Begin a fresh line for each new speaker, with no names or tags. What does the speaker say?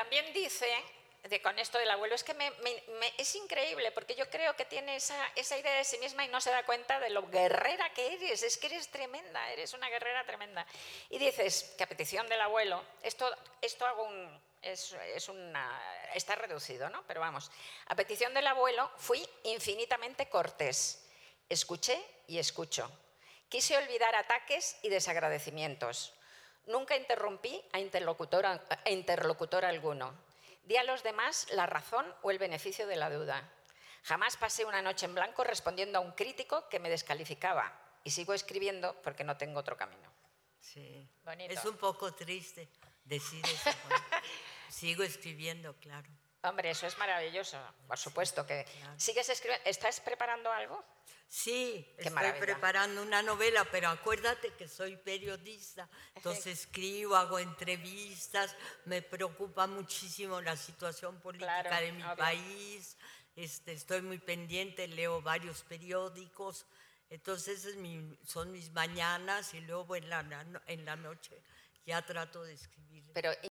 también dice, con esto del abuelo, es que es increíble, porque yo creo que tiene esa idea de sí misma y no se da cuenta de lo guerrera que eres. Es que eres tremenda, eres una guerrera tremenda. Y dices que a petición del abuelo, esto hago está reducido, ¿no? Pero vamos, a petición del abuelo fui infinitamente cortés. Escuché y escucho. Quise olvidar ataques y desagradecimientos. Nunca interrumpí a interlocutor alguno. Di a los demás la razón o el beneficio de la duda. Jamás pasé una noche en blanco respondiendo a un crítico que me descalificaba. Y sigo escribiendo porque no tengo otro camino.
Sí.
Bonito.
Es un poco triste decir eso. Bueno, sigo escribiendo, claro.
Hombre, eso es maravilloso, por supuesto que...
Claro.
¿Sigues escribiendo? ¿Estás preparando algo?
Sí,
Qué
estoy
maravilla.
preparando una novela, pero acuérdate que soy periodista, entonces escribo, hago entrevistas, me preocupa muchísimo la situación política
Claro,
de mi
obvio.
país, estoy muy pendiente, leo varios periódicos, entonces son mis mañanas y luego en la noche ya trato de escribir.
Pero